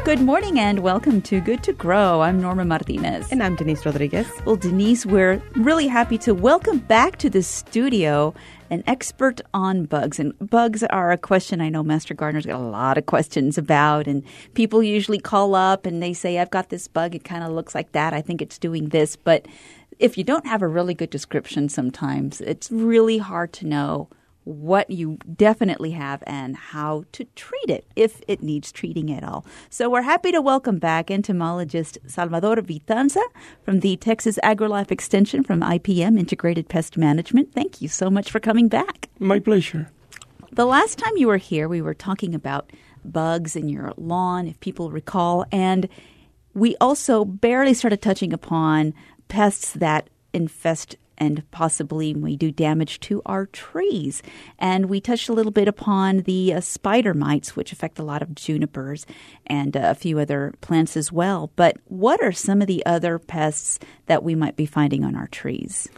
Good morning and welcome to Good to Grow. I'm Norma Martinez. And I'm Denise Rodriguez. Well, Denise, we're really happy to welcome back to the studio an expert on bugs. And bugs are a question I know Master Gardener's got a lot of questions about. And people usually call up and they say, I've got this bug. It kind of looks like that. I think it's doing this. But if you don't have a really good description sometimes, it's really hard to know what you definitely have and how to treat it if it needs treating at all. So we're happy to welcome back entomologist Salvador Vitanza from the Texas AgriLife Extension from IPM, Integrated Pest Management. Thank you so much for coming back. My pleasure. The last time you were here, we were talking about bugs in your lawn, if people recall, and we also barely started touching upon pests that infest and possibly may do damage to our trees. And we touched a little bit upon the spider mites, which affect a lot of junipers and a few other plants as well. But what are some of the other pests that we might be finding on our trees?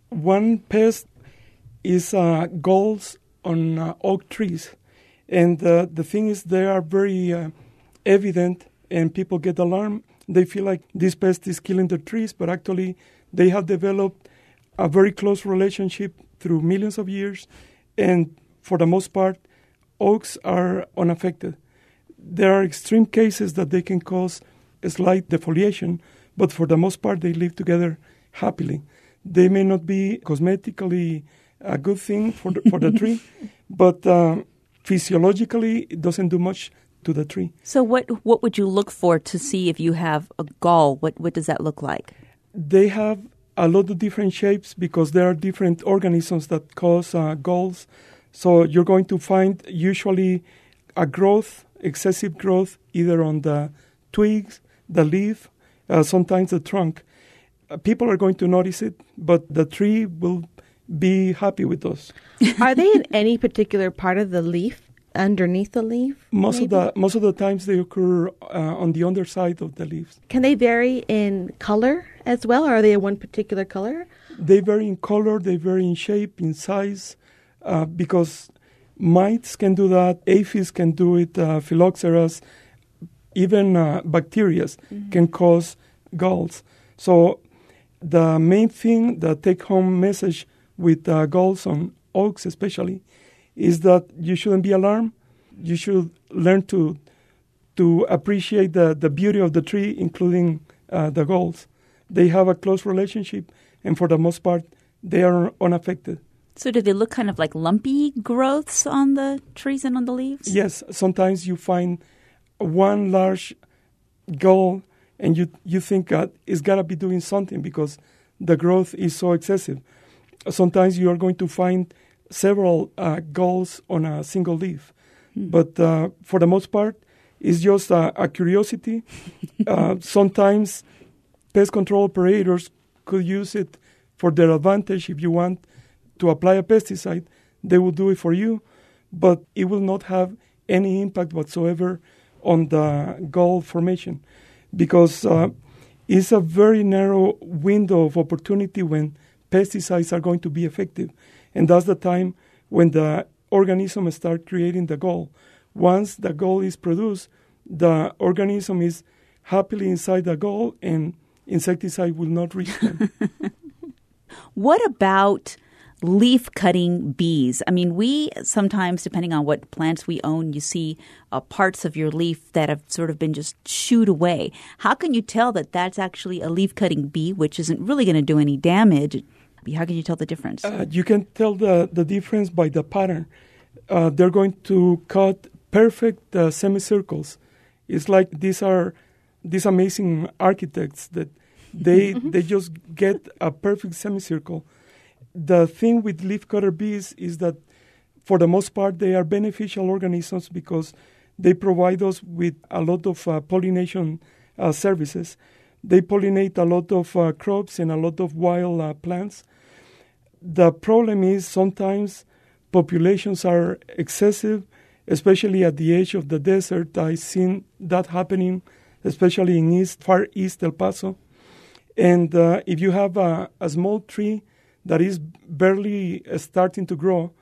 One pest is galls on oak trees. And the thing is, they are very evident and people get alarmed. They feel like this pest is killing the trees, but actually they have developed a very close relationship through millions of years, and for the most part, oaks are unaffected. There are extreme cases that they can cause a slight defoliation, but for the most part, they live together happily. They may not be cosmetically a good thing for the tree, but physiologically, it doesn't do much to the tree. So what would you look for to see if you have a gall? What does that look like? They have a lot of different shapes because there are different organisms that cause galls. So you're going to find usually a growth, excessive growth, either on the twigs, the leaf, sometimes the trunk. People are going to notice it, but the tree will be happy with those. Are they in any particular part of the leaf? Underneath the leaf? Most of the times they occur on the underside of the leaves. Can they vary in color as well, or are they one particular color? They vary in color, they vary in shape, in size, because mites can do that, aphids can do it, phylloxeras, even bacteria can cause galls. So the main thing, the take-home message with galls on oaks especially, is that you shouldn't be alarmed. You should learn to appreciate the beauty of the tree, including the galls. They have a close relationship, and for the most part, they are unaffected. So do they look kind of like lumpy growths on the trees and on the leaves? Yes. Sometimes you find one large gall, and you think it's got to be doing something because the growth is so excessive. Sometimes you are going to find several galls on a single leaf. But for the most part, it's just a curiosity. Sometimes pest control operators could use it for their advantage. If you want to apply a pesticide, they will do it for you, but it will not have any impact whatsoever on the gall formation because it's a very narrow window of opportunity when pesticides are going to be effective. And that's the time when the organism starts creating the gall. Once the gall is produced, the organism is happily inside the gall and insecticide will not reach them. What about leaf-cutting bees? I mean, we sometimes, depending on what plants we own, you see parts of your leaf that have sort of been just shooed away. How can you tell that that's actually a leaf-cutting bee, which isn't really going to do any damage? How can you tell the difference? You can tell the difference by the pattern. They're going to cut perfect semicircles. It's like these are these amazing architects that they just get a perfect semicircle. The thing with leafcutter bees is that for the most part they are beneficial organisms because they provide us with a lot of pollination services. They pollinate a lot of crops and a lot of wild plants. The problem is sometimes populations are excessive, especially at the edge of the desert. I've seen that happening, especially in far east El Paso. And if you have a small tree that is barely starting to grow,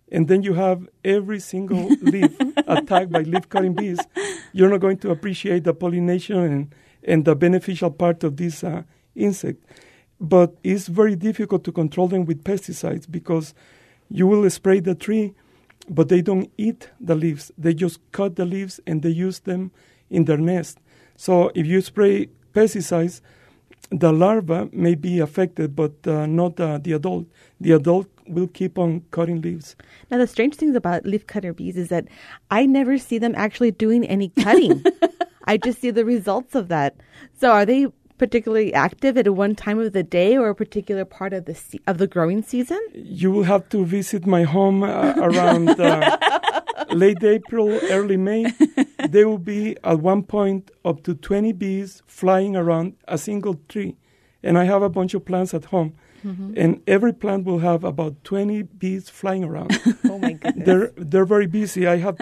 and then you have every single leaf attacked by leaf-cutting bees, you're not going to appreciate the pollination and the beneficial part of this insect. But it's very difficult to control them with pesticides because you will spray the tree, but they don't eat the leaves. They just cut the leaves and they use them in their nest. So if you spray pesticides, the larva may be affected, but not the adult. The adult will keep on cutting leaves. Now, the strange things about leafcutter bees is that I never see them actually doing any cutting. I just see the results of that. So are they particularly active at one time of the day or a particular part of the growing season? You will have to visit my home around late April, early May. There will be at one point up to 20 bees flying around a single tree. And I have a bunch of plants at home. Mm-hmm. And every plant will have about 20 bees flying around. Oh my goodness. They're very busy. I have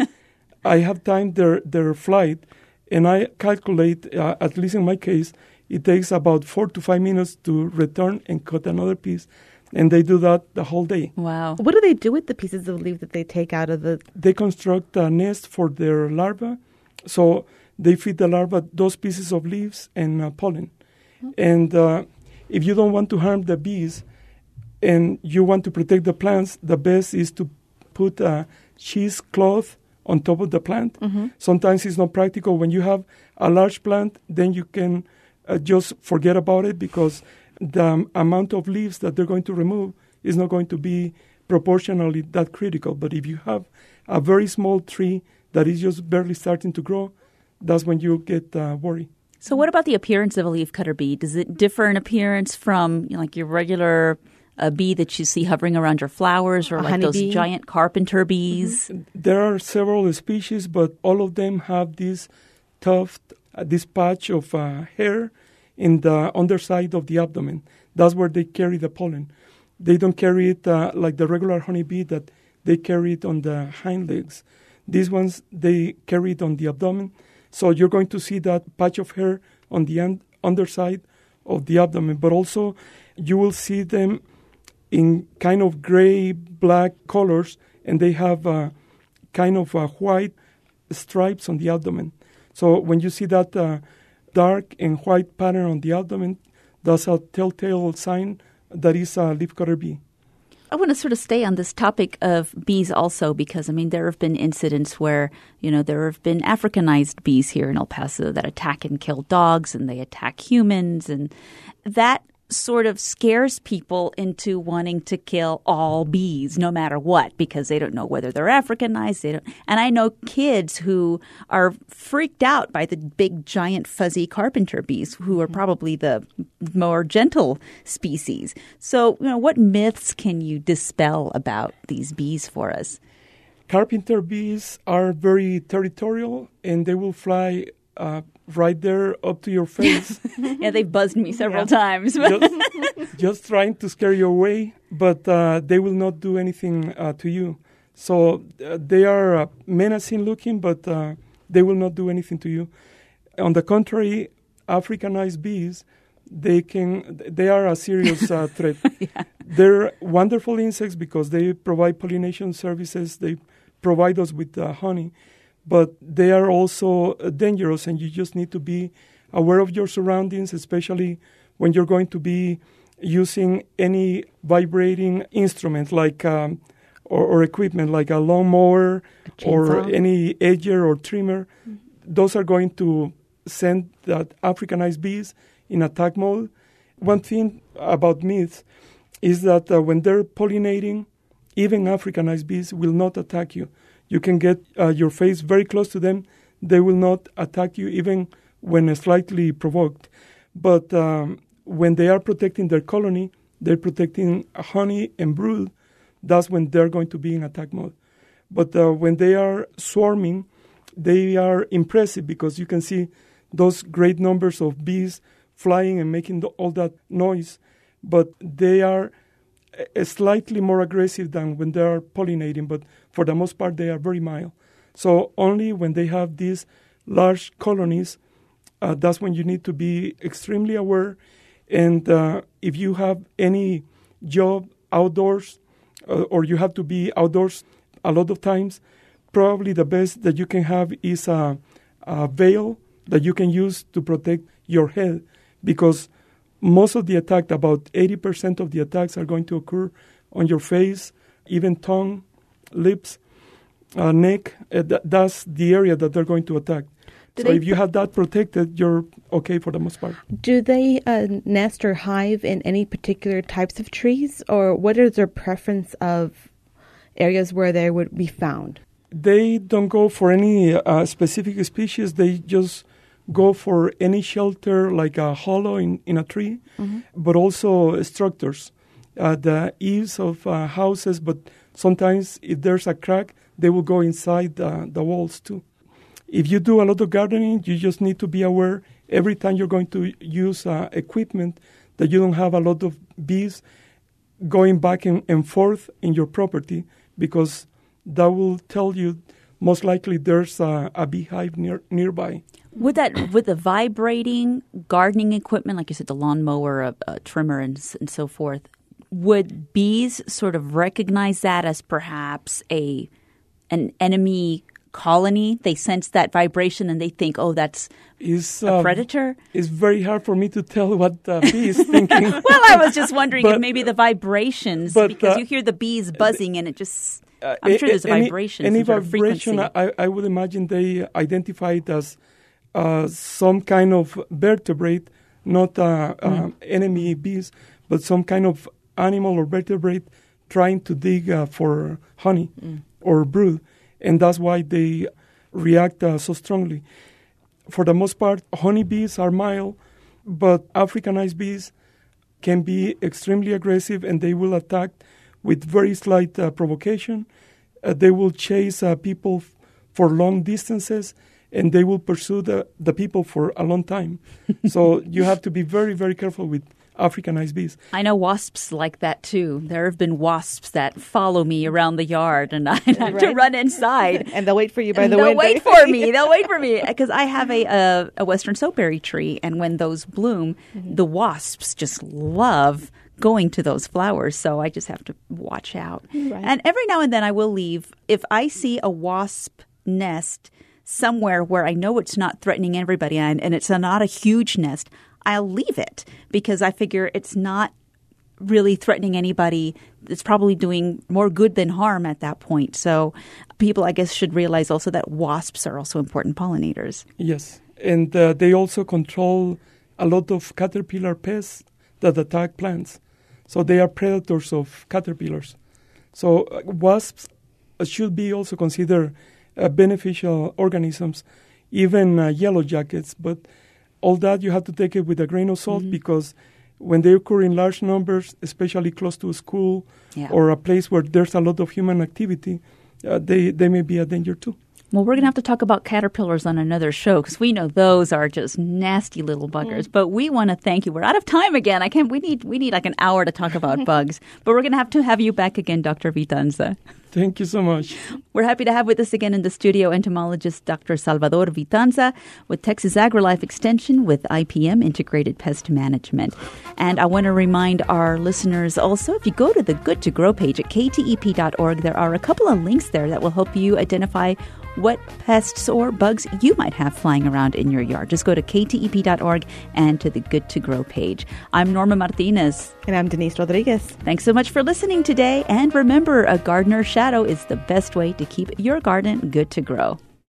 timed their flight, and I calculate, at least in my case, it takes about 4 to 5 minutes to return and cut another piece. And they do that the whole day. Wow. What do they do with the pieces of leaf that they take out of the... They construct a nest for their larvae. So they feed the larvae those pieces of leaves and pollen. Mm-hmm. And if you don't want to harm the bees and you want to protect the plants, the best is to put a cheesecloth on top of the plant. Mm-hmm. Sometimes it's not practical. When you have a large plant, then you can just forget about it because the amount of leaves that they're going to remove is not going to be proportionally that critical. But if you have a very small tree that is just barely starting to grow, that's when you get worried. So what about the appearance of a leafcutter bee? Does it differ in appearance from like your regular bee that you see hovering around your flowers or like those giant carpenter bees? Mm-hmm. There are several species, but all of them have this tuft, this patch of hair in the underside of the abdomen. That's where they carry the pollen. They don't carry it like the regular honeybee that they carry it on the hind legs. These ones, they carry it on the abdomen. So you're going to see that patch of hair on the underside of the abdomen. But also you will see them in kind of gray, black colors, and they have kind of white stripes on the abdomen. So when you see that dark and white pattern on the abdomen, that's a telltale sign that is a leafcutter bee. I want to sort of stay on this topic of bees also because, I mean, there have been incidents where, you know, there have been Africanized bees here in El Paso that attack and kill dogs and they attack humans. And that sort of scares people into wanting to kill all bees, no matter what, because they don't know whether they're Africanized. And I know kids who are freaked out by the big, giant, fuzzy carpenter bees, who are probably the more gentle species. So, you know, what myths can you dispel about these bees for us? Carpenter bees are very territorial, and they will fly right there up to your face. Yeah, they've buzzed me several times. just trying to scare you away, but they will not do anything to you. So they are menacing looking, but they will not do anything to you. On the contrary, Africanized bees, they are a serious threat. Yeah. They're wonderful insects because they provide pollination services. They provide us with honey. But they are also dangerous, and you just need to be aware of your surroundings, especially when you're going to be using any vibrating instrument like or equipment like a lawnmower or any edger or trimmer. Mm-hmm. Those are going to send that Africanized bees in attack mode. One thing about myths is that when they're pollinating, even Africanized bees will not attack you. You can get your face very close to them. They will not attack you even when slightly provoked. But when they are protecting their colony, they're protecting honey and brood, that's when they're going to be in attack mode. But when they are swarming, they are impressive because you can see those great numbers of bees flying and making all that noise. But they are slightly more aggressive than when they are pollinating, but for the most part, they are very mild. So only when they have these large colonies, that's when you need to be extremely aware. And if you have any job outdoors, or you have to be outdoors a lot of times, probably the best that you can have is a veil that you can use to protect your head, because most of the attack, about 80% of the attacks, are going to occur on your face, even tongue, lips, neck. That's the area that they're going to attack. So if you have that protected, you're okay for the most part. Do they nest or hive in any particular types of trees, or what is their preference of areas where they would be found? They don't go for any specific species. They just go for any shelter, like a hollow in a tree, but also structures, the eaves of houses. But sometimes if there's a crack, they will go inside the walls too. If you do a lot of gardening, you just need to be aware every time you're going to use equipment that you don't have a lot of bees going back and forth in your property, because that will tell you most likely there's a beehive nearby. With the vibrating gardening equipment, like you said, the lawnmower, a trimmer, and so forth, would bees sort of recognize that as perhaps an enemy colony? They sense that vibration and they think, oh, that's a predator? It's very hard for me to tell what the bee is thinking. Well, I was just wondering if maybe the vibrations, because you hear the bees buzzing and it just, I'm sure there's a vibration. Any vibration, I would imagine they identify it as some kind of vertebrate, not enemy bees, but some kind of animal or vertebrate trying to dig for honey or brood. And that's why they react so strongly. For the most part, honeybees are mild, but Africanized bees can be extremely aggressive, and they will attack with very slight provocation. They will chase people for long distances, and they will pursue the people for a long time. So you have to be very, very careful with Africanized bees. I know wasps like that too. There have been wasps that follow me around the yard, and I have to run inside. And they'll wait for you by the window. They'll wait for me. They'll wait for me because I have a western soapberry tree, and when those bloom, the wasps just love going to those flowers. So I just have to watch out. Right. And every now and then I will leave. If I see a wasp nest somewhere where I know it's not threatening everybody and it's not a huge nest, I'll leave it because I figure it's not really threatening anybody. It's probably doing more good than harm at that point. So people, I guess, should realize also that wasps are also important pollinators. Yes, and they also control a lot of caterpillar pests that attack plants. So they are predators of caterpillars. So wasps should be also considered beneficial organisms, even yellow jackets, but all that you have to take it with a grain of salt because when they occur in large numbers, especially close to a school or a place where there's a lot of human activity, they may be a danger too. Well, we're going to have to talk about caterpillars on another show because we know those are just nasty little buggers. But we want to thank you. We're out of time again. We need like an hour to talk about bugs. But we're going to have you back again, Dr. Vitanza. Thank you so much. We're happy to have with us again in the studio entomologist Dr. Salvador Vitanza with Texas AgriLife Extension with IPM Integrated Pest Management. And I want to remind our listeners also, if you go to the Good to Grow page at ktep.org, there are a couple of links there that will help you identify what pests or bugs you might have flying around in your yard. Just go to ktep.org and to the Good to Grow page. I'm Norma Martinez. And I'm Denise Rodriguez. Thanks so much for listening today. And remember, a gardener's shadow is the best way to keep your garden good to grow.